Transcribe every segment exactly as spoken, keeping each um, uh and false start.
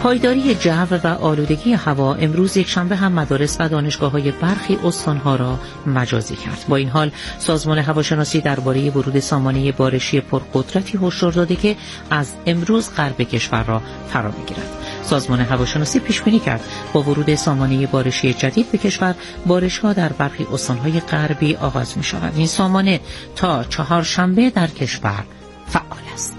پایداری جو و آلودگی هوا امروز یکشنبه هم مدارس و دانشگاه‌های برخی استان‌ها را مجازی کرد. با این حال سازمان هواشناسی درباره ورود سامانه بارشی پرقدرتی هشدار داده که از امروز غرب کشور را فرا می‌گیرد. سازمان هواشناسی پیش بینی کرد با ورود سامانه بارشی جدید به کشور بارش‌ها در برخی استان‌های غربی آغاز می‌شود. این سامانه تا چهارشنبه در کشور فعال است.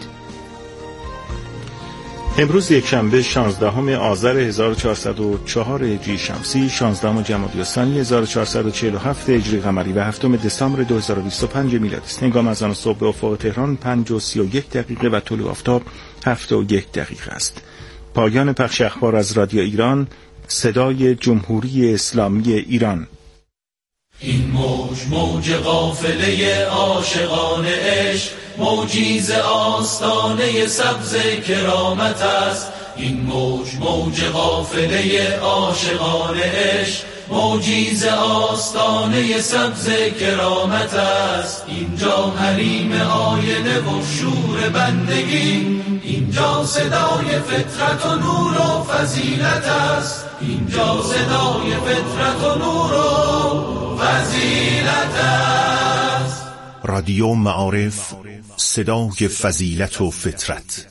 امروز یکشنبه شانزدهم آذر هزار و چهارصد و چهار هجری شمسی، شانزدهم جمادی الثانی هزار و چهارصد و چهل و هفت هجری قمری و هفتم دسامبر دو هزار و بیست و پنج میلادی است. هنگام اذان صبح به افق تهران پنج و سی و یک دقیقه و طلوع آفتاب هفت و یک دقیقه است. پایان پخش اخبار از رادیو ایران، صدای جمهوری اسلامی ایران. این موج موج قافله عاشقان عشق، موجی ز آستانه سبز کرامت است. این موج موج قافله عاشقان عشق، موجی ز آستانه سبز کرامت است. اینجا حریم آینه و شور بندگی، اینجا صدای فطرت و نور و فضیلت است. اینجا صدای فطرت و نور و فضیلت است. رادیو معارف، صدای فضیلت و فطرت.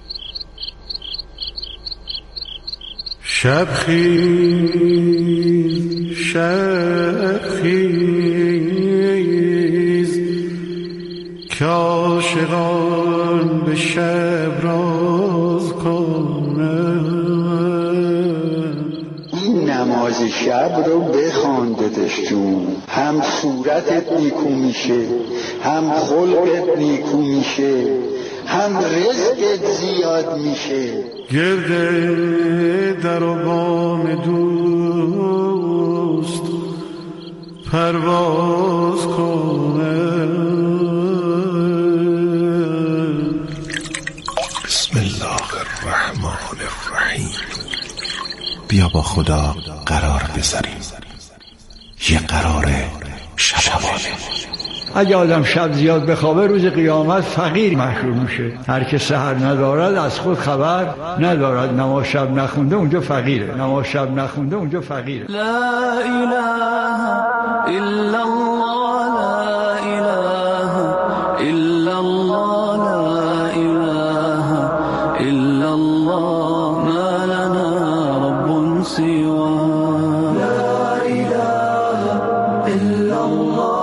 شب خیز شب خیز که عاشقان به شب راز کنند. این نماز شب رو بخوان داداش جون، هم صورتت نیکو میشه، هم خلقت نیکو میشه، هم رزقت زیاد میشه. گرده در و بام دوست پرواز کنه. بسم الله الرحمن الرحیم. بیا با خدا قرار بذاریم، یه قرار شبانه. اگه آدم شب زیاد بخوابه روز قیامت فقیر محشور میشه. هر که سحر ندارد از خود خبر ندارد. نماز شب نخونده اونجا فقیره، نماز شب نخونده اونجا فقیره. لا اله الا الله، لا اله الا الله، لا اله الا الله، ما لنا رب سواه. لا اله الا الله،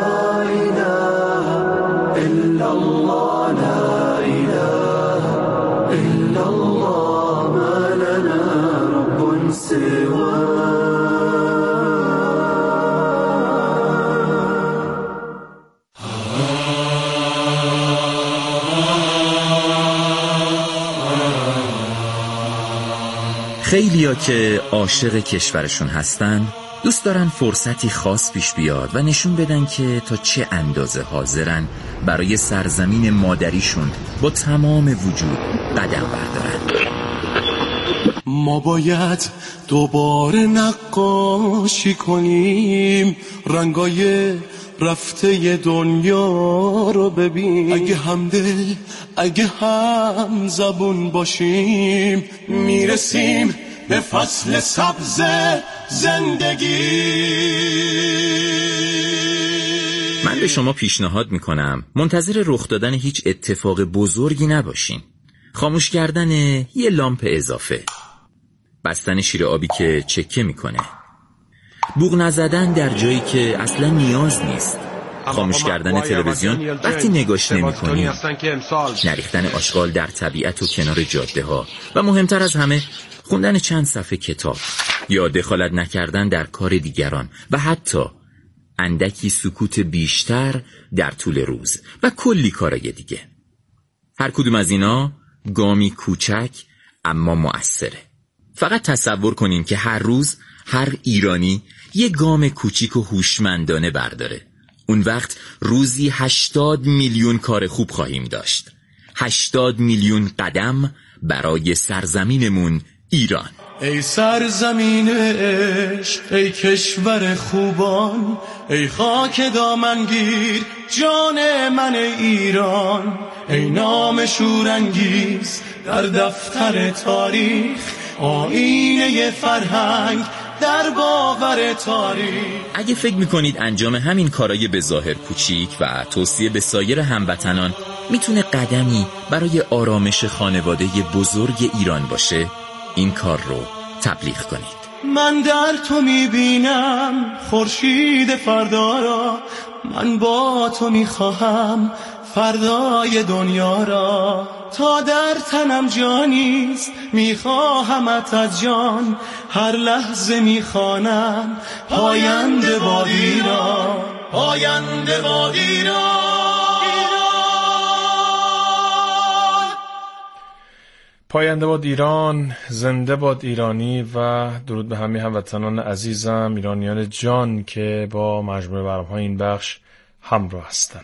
خیلیا که عاشق کشورشون هستن دوست دارن فرصتی خاص پیش بیاد و نشون بدن که تا چه اندازه حاضرن برای سرزمین مادریشون با تمام وجود قدم بردارن. ما باید دوباره نقاشی کنیم، رنگای رفته دنیا رو ببین. اگه همدل اگه هم زبون باشیم، میرسیم به فصل سبز زندگی. من به شما پیشنهاد میکنم منتظر رخ دادن هیچ اتفاق بزرگی نباشین. خاموش کردن یه لامپ اضافه، بستن شیر آبی که چکه میکنه، بوق نزدن در جایی که اصلا نیاز نیست، خاموش کردن تلویزیون وقتی نگاش نمی کنی، نریختن آشغال در طبیعت و کنار جاده ها و مهمتر از همه خوندن چند صفحه کتاب یا دخالت نکردن در کار دیگران و حتی اندکی سکوت بیشتر در طول روز و کلی کارای دیگه. هر کدوم از اینا گامی کوچک اما مؤثره. فقط تصور کنین که هر روز هر ایرانی یه گام کوچیک و هوشمندانه برداره. اون وقت روزی هشتاد میلیون کار خوب خواهیم داشت. هشتاد میلیون قدم برای سرزمینمون ایران. ای سرزمین عشق، ای کشور خوبان، ای خاک دامنگیر جان من ایران، ای نام شورانگیز در دفتر تاریخ، آینه فرهنگ در باور تاریخ. اگه فکر میکنید انجام همین کارای به ظاهر کوچیک و توصیه به سایر هموطنان میتونه قدمی برای آرامش خانواده بزرگ ایران باشه، این کار رو تبلیغ کنید. من در تو میبینم خورشید فردا را، من با تو میخواهم فردای دنیا را، تا در تنم جانیست میخواهمت از جان، هر لحظه میخوانم پاینده باد ایران، پاینده باد ایران. پاینده باد ایران، زنده باد ایرانی و درود به همه هموطنان عزیزم ایرانیان جان که با مجموعه برنامه‌های این بخش همراه هستند.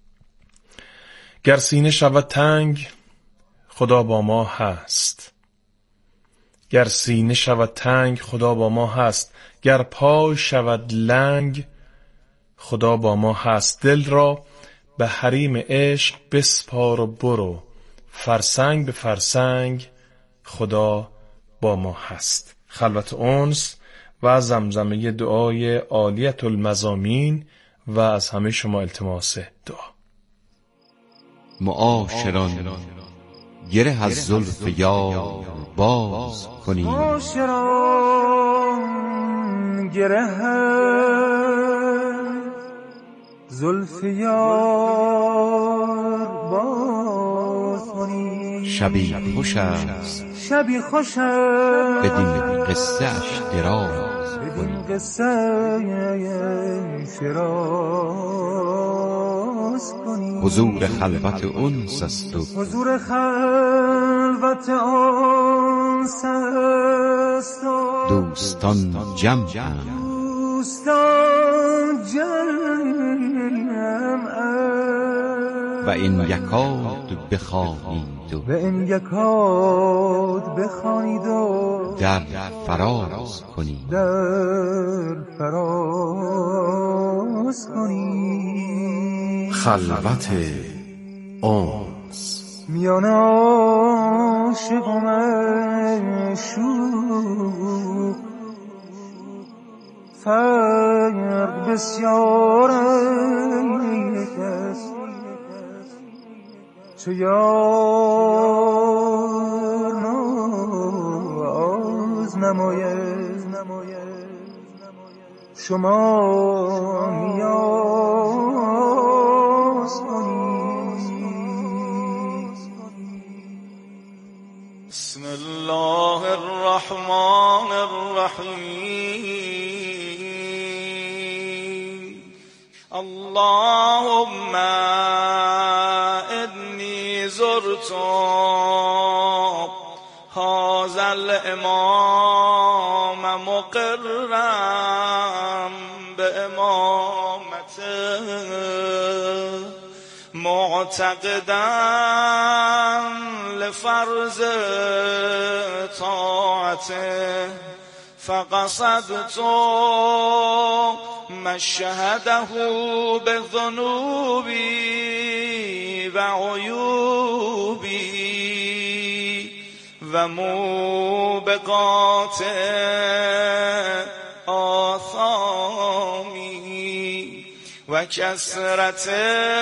گر سینه شود تنگ خدا با ما هست، گر سینه شود تنگ خدا با ما هست، گر پای شود لنگ خدا با ما هست، دل را به حریم عشق بسپار و برو، فرسنگ به فرسنگ خدا با ما هست. خلوت انس و زمزمه دعای عالیت المزامین و از همه شما التماس دعا. معاشران گره از زلف یار باز کنیم، معاشران گره زلف یار باز کنیم، شبی خوش است شبی خوش است بدین قصه اش دراز بدین قصه اش دراز کنیم. حضور خلوت انس است و حضور خلوت انس است و دوستان جمعند، دوستان جمعند و این یکاد بخوانید و و این یکاد بخوانید و در فراز کنید، در فراز کنید. خلوت انس میان عاشق و معشوق فرق بسیار است، چو یار ناز نماید شما نیاز کنید. بسم الله الرحمن الرحیم. اللهم انی زرت هذا الامام مقرم بامامته معتقدا لفرض طاعته، فقصدت مشهده بذنوبی و عیوبی و موبقات آثامی و کثرت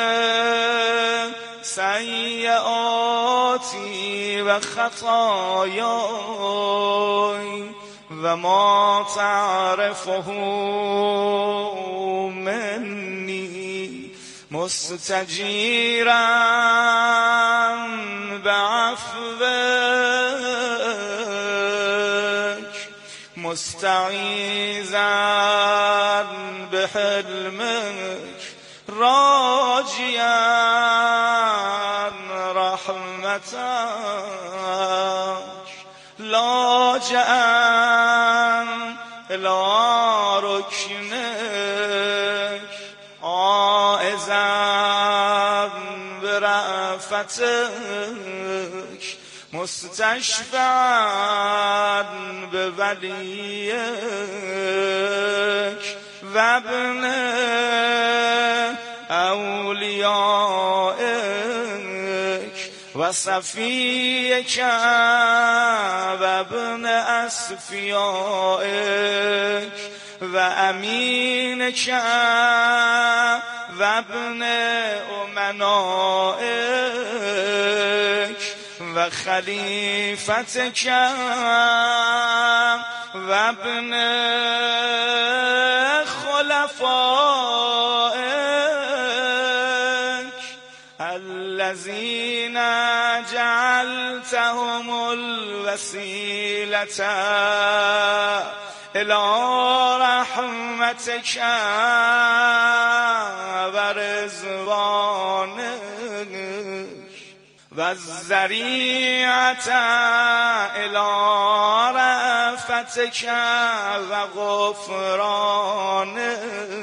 سیئاتی و خطایای و ما تعرفه منی مستجیرا بعفوک مستعیذا بحلمک راجیا رحمتک لاجئا الى رکنک عائذا برأفتک مستشفعا به ولیک و ابن اولیائک و صفیک و ابن اصفیائک و امینک و ابن امنائک و خلیفتک و ابن خلفائک الذین جعلتهم الوسیلة الى رحمتک و رضوانک و الذریعة الى رأفتک و غفرانک.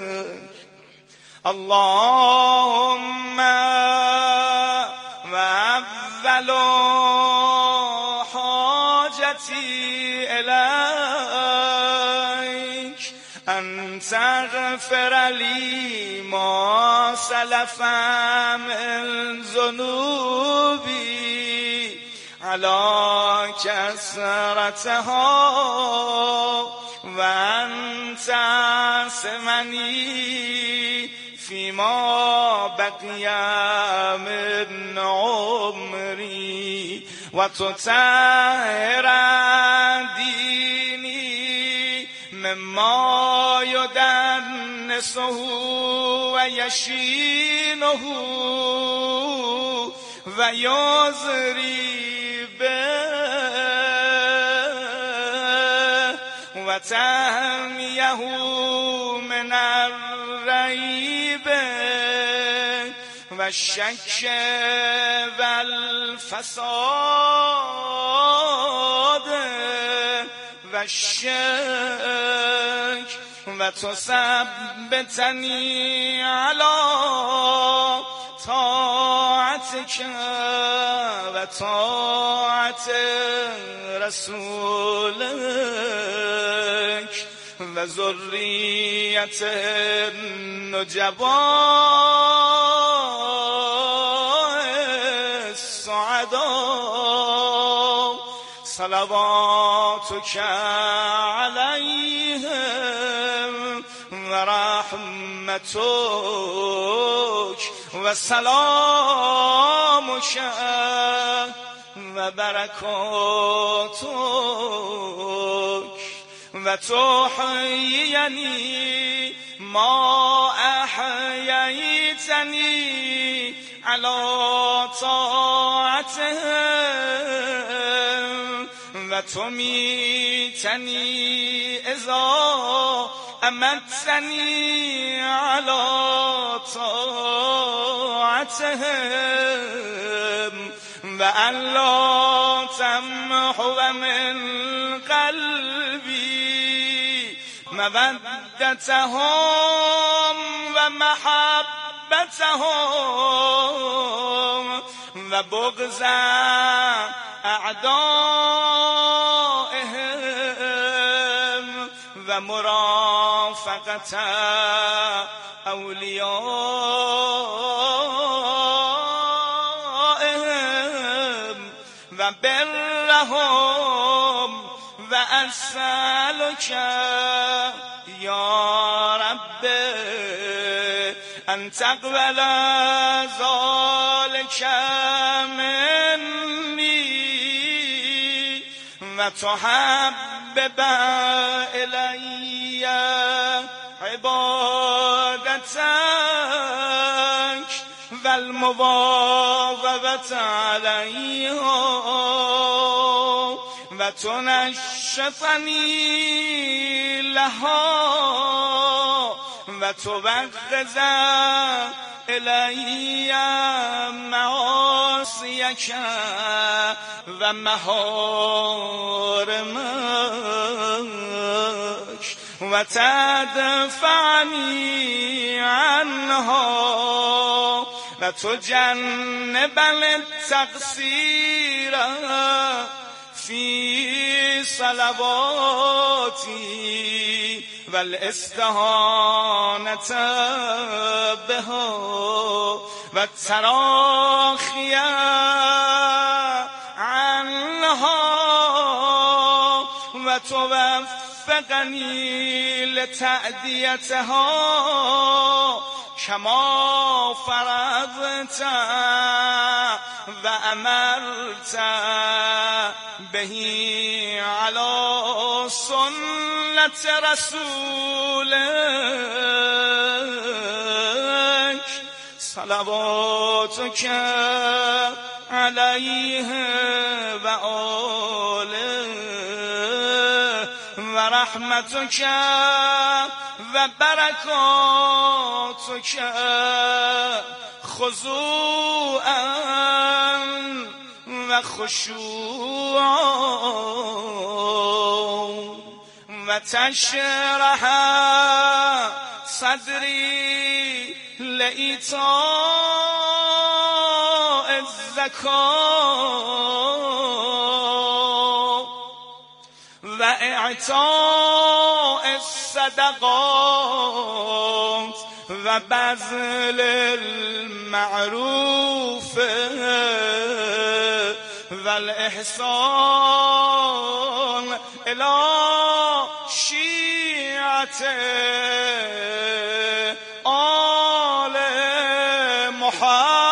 اللهم و اول حاجتی الیک ان تغفر لی ما سلف من ذنوبی علی کثرتها و ان تعصمنی فیما بقی من عمری و تطهر دینی مما یدنسه و یشینه و یزری به و تحمیه من الریب و الشک و الفساد و الشک و تثبتنی علی طاعتک و طاعت رسولک و ذریت النجباء السعداء صلواتک علیهم و رحمتک و سلامک و برکاتک و تحیینی ما احییتنی علی طاعتهم و تمیتنی اذا امتنی علی طاعتهم و الا تمحو من قلبی مودتهم و محبتهم و بغض اعدائهم و مرافقت اولیائهم و برهم و اسألک یا رب ان تقبل ذلك منی و تحبب الی عبادتک و المواظبت علیها و تنشطنی لها و توقظ الی معاصیک و محارمک و تدفعنی عنها و تو جنب التقصیر فی صلواتی و الاستهانة بها و التراخی عنها و توفقنی لتأدیتها کما فرضت و امرت بهی علی سنت رسولک صلواتک علیه و آله و رحمتک و برکاتک خضوعا و خشوعا و تشرح صدری لإیتاء الزکاة و اعطاء الصدقات و بذل المعروف و الاحسان الی شیعت آل محمد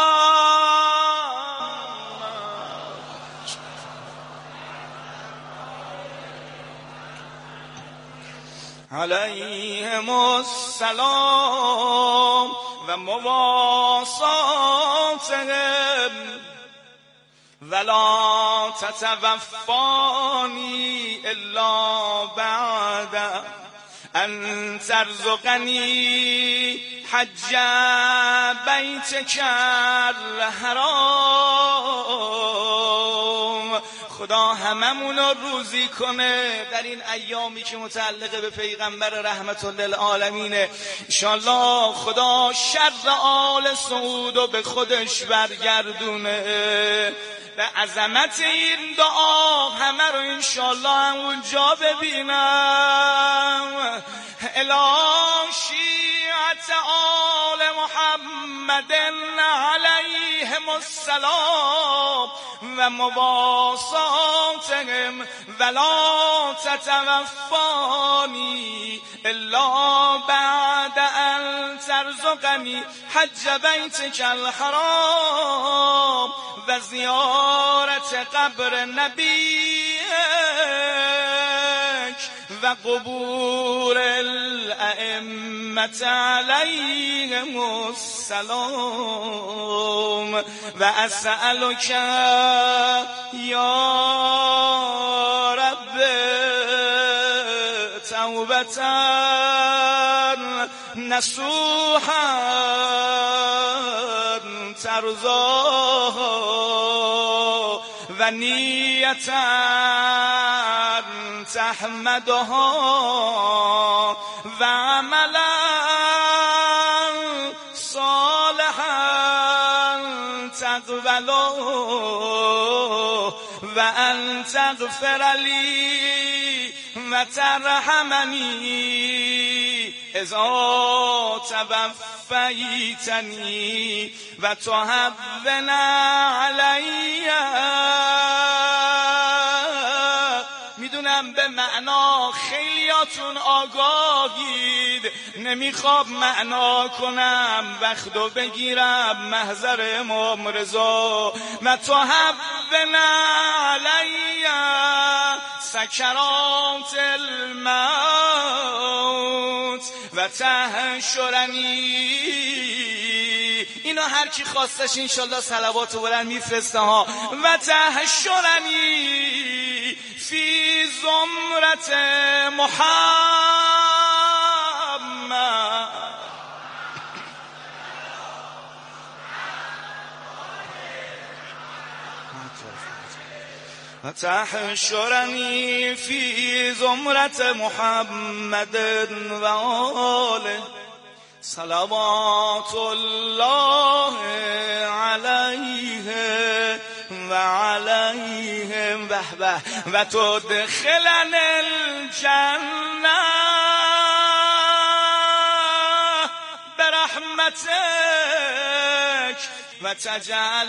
علیهم السلام و مواساتهم ولا تتوفانی الا بعد ان ترزقنی حج بیتک الحرام. خدا هممون رو روزی کنه در این ایامی که متعلق به پیغمبر رحمت للعالمینه. انشالله خدا شر آل سعود رو به خودش برگردونه. به عظمت این دعا همه رو انشالله همونجا ببینم. الی شیعت آل محمد علیهم السلام و مواساتهم ولا تتوفانی الا بعد ان ترزقنی حج بیتک الحرام و زیارت قبر نبیک و قبور الائمة علیهم السلام و اسألک یا رب توبتا نصوحا ترضاها و نیتا تحمدها و عملا صالحا تقبلا و ان تغفر لی و ترحمنی اذا توفیتنی و تهون علی. میدونم به معنا خیلیاتون آگاهید، نمیخوام معنا کنم وقتو بگیرم محضر امام رضا. و تهون علی سکرات الموت و تحشرنی. اینو هر کی خواستش انشالله صلوات و بلند میفرسته ها. و تحشرنی فی زمرت محمد و تحشرنی فی زمرت محمد و آله صلوات الله علیه و علیهم به به و تدخلن الجنه برحمتک و تجعل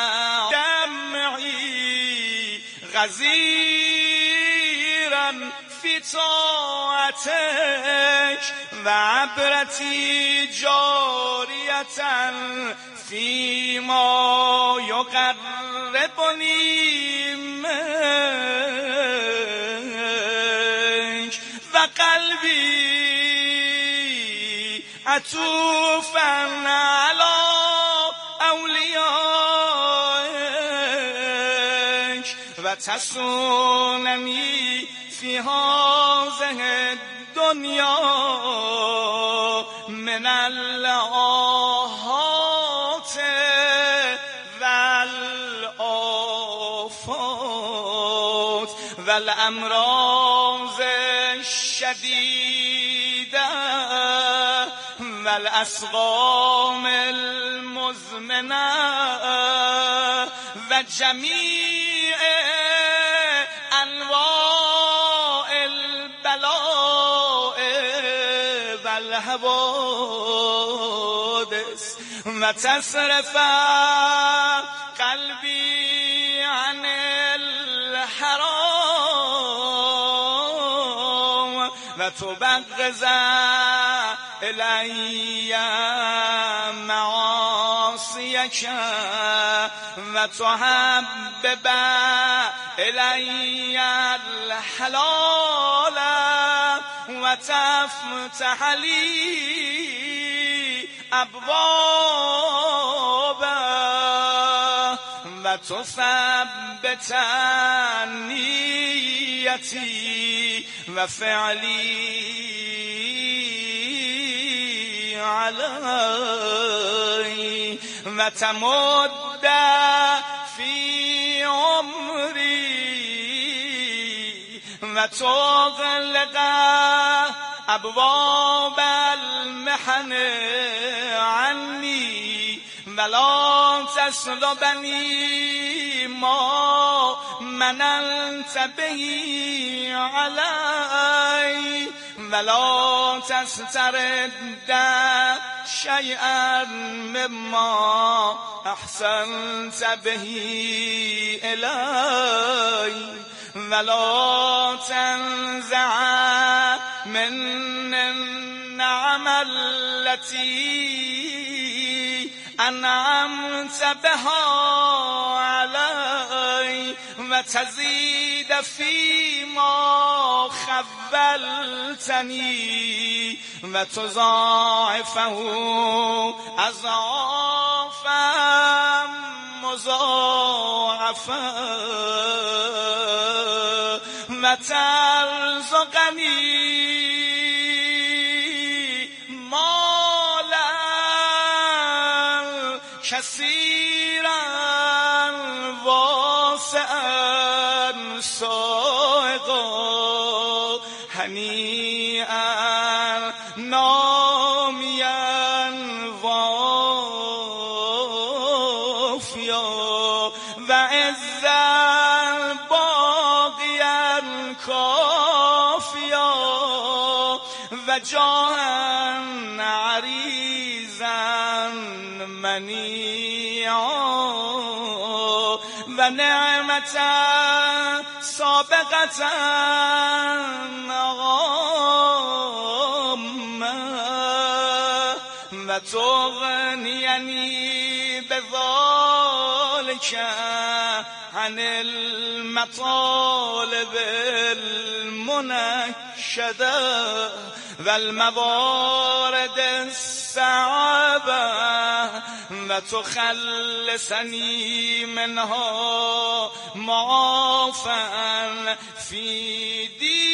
دمعی غزیرا فی طاعتک و عبرتی جاریتا فی ما یقربنی منک و قلبی عطوفا علی اولیائک و تسوننی فی هذه الدنیا من الآهات والآفات والامراض الشدیده والاسقام المزمنه و جمیع انواع البلاء والحوادث و تصرف قلبی عن الحرام و تبغض الی معاصیک و تحبب الی الحلال و تفتح لی ابوابه و تثبت نیتی و فعلی علی و تمد فی عمری و تغلق ابواب المحن عنی ولا تسلبنی ما مننت بهی علی ولا تسترد شیئا مما احسنت بهی الی ولا تنزع من النعم التي انعمت بها علی و تزید فیما خولتنی و تضاعفه اضعافا مضاعفه و ترزقنی کثیرا واسعا سائغا هنیئا نامیا وافیا و عزا باقیا کافیا و جاها عریضا منیعا و نعمتا سابقتا عامه و تغنینی بذلک عن المطالب المنشده و الموارد الصعبه و تخلصنی منها معافا فی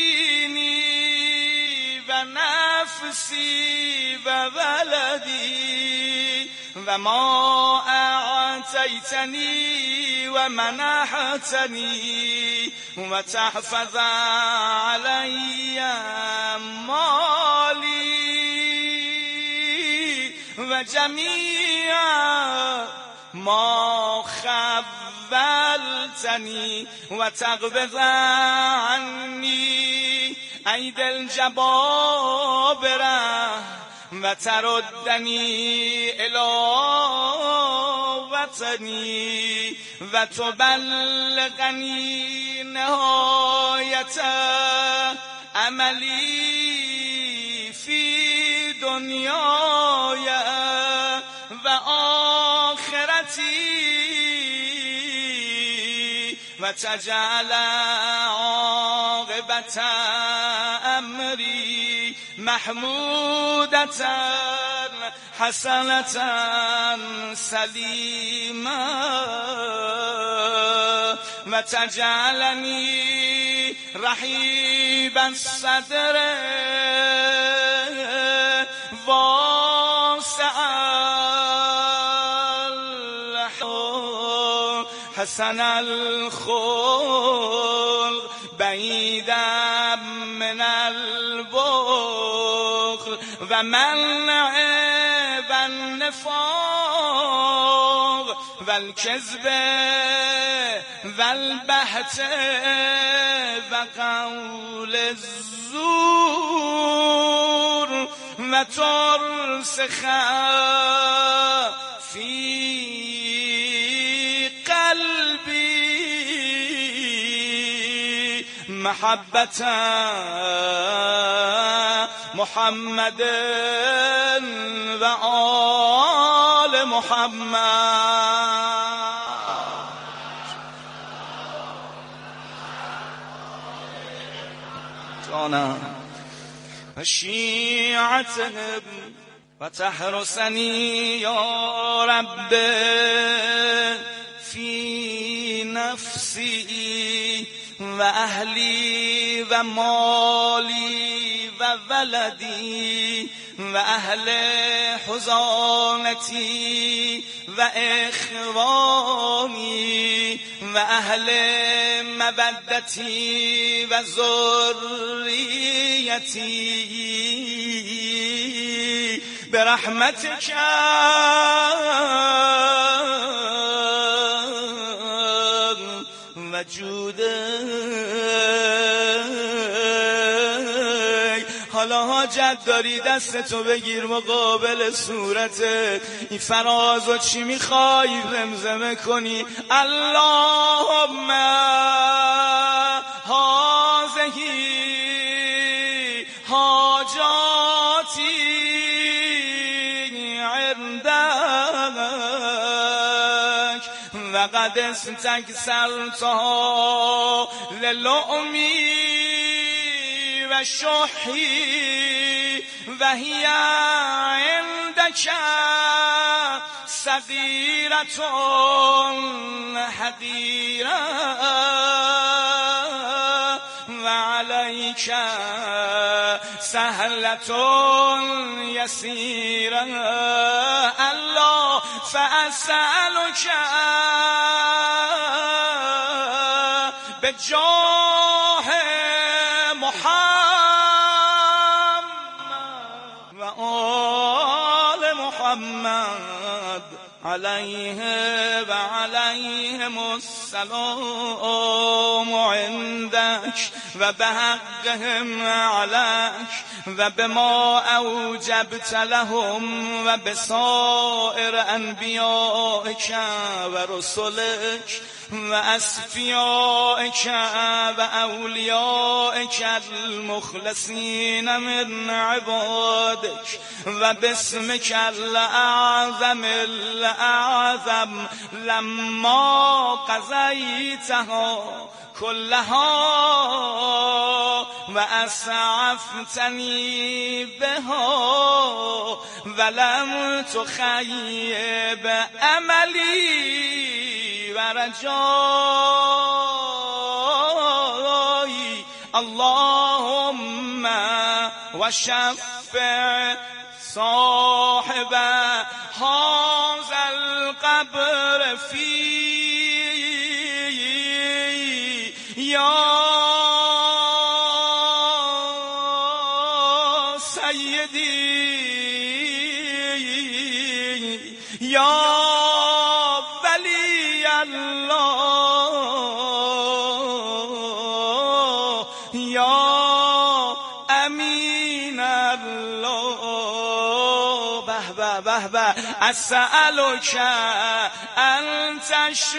دینی و نفسی و ولدی و ما اعطیتنی و منحتنی و تحفظ علی مالی جمیعا ما خولتنی و تقبض عنی عید الجبابره و تردنی الی وطنی و تبلغنی نهایت عملی فی دنیای و آخرتی و تجعل عاقبت امری محمودتا حسنتا سلیما و تجعلنی رحیب الصدر واسع حسن الخلق بعیدا من البخل و منع و النفاق و الکذب و البهت و قول الزور و ترسخ فی محبت محمد و آل محمد. جانم و شیعتهم و تحرسنی یا رب فی نفسی و اهلی و مالی و ولدی و اهل حضانتی و اخوانی و اهل مودتی و ذریتی برحمتک و جودک. حالا حاجت داری دستتو بگیر مقابل صورت این فرازو چی میخوای زمزمه کنی؟ اللهم هذهی حاجاتی عندك وقد استكثرتها للؤمی و شحی و هی عندك صغیرة حقیرة و علیک سهلة یسیرة. الله فأسألك بجاه محمد و آل محمد علیه و علیهم السلام عندك و بحقهم عليك و بما اوجبت لهم و بسائر انبیائك و رسلك و اصفیائك و اولیائك المخلصین من عبادك و باسمك الاعظم الاعظم لما قضیتها كلها و اسعفتنی بها ولم تخیب عملی و رجایی. اللهم و شفع صاحب هذا القبر فی یا سیدی الله یا امین الله به به به به اسألک انت